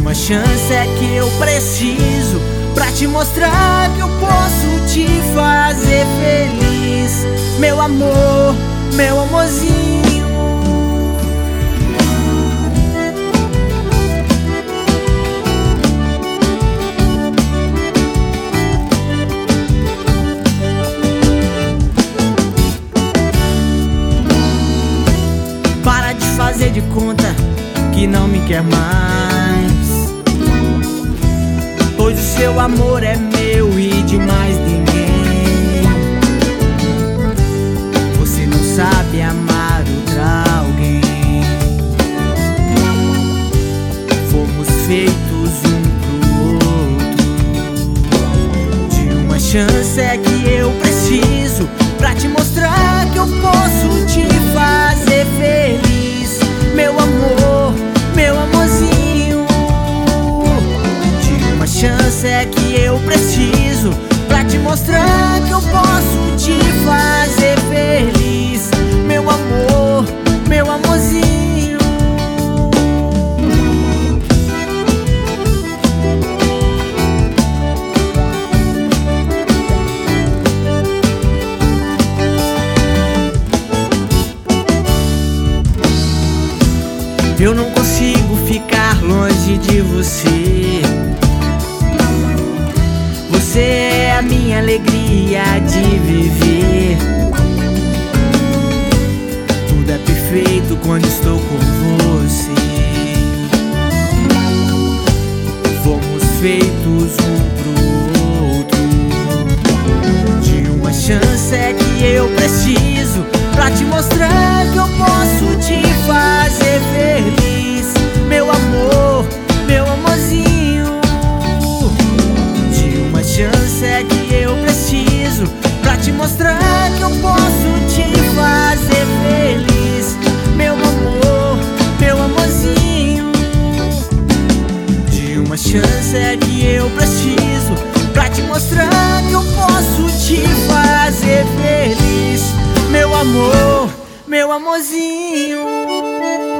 uma chance é que eu preciso pra te mostrar que eu posso te fazer feliz. Meu amor, meu amorzinho. Para de fazer de conta que não me quer mais, pois o seu amor é meu e de mais ninguém. Você não sabe amar outra alguém. Fomos feitos um pro outro. De uma chance é que eu preciso pra te mostrar que eu posso te fazer feliz. Meu amor, meu amorzinho. De uma chance é que eu preciso pra te mostrar que eu posso te fazer feliz. Meu amor, meu amorzinho. Eu não consigo ficar longe de você. Você é a minha alegria de viver. Tudo é perfeito quando estou com você. Fomos feitos um pro outro. De uma chance é que eu preciso pra te mostrar que eu posso te fazer feliz. Meu amor, meu amorzinho. De uma chance é que eu preciso pra te mostrar que eu posso te fazer feliz. Meu amor, meu amorzinho. De uma chance é que eu preciso pra te mostrar que eu posso te fazer feliz. Meu amor, meu amorzinho.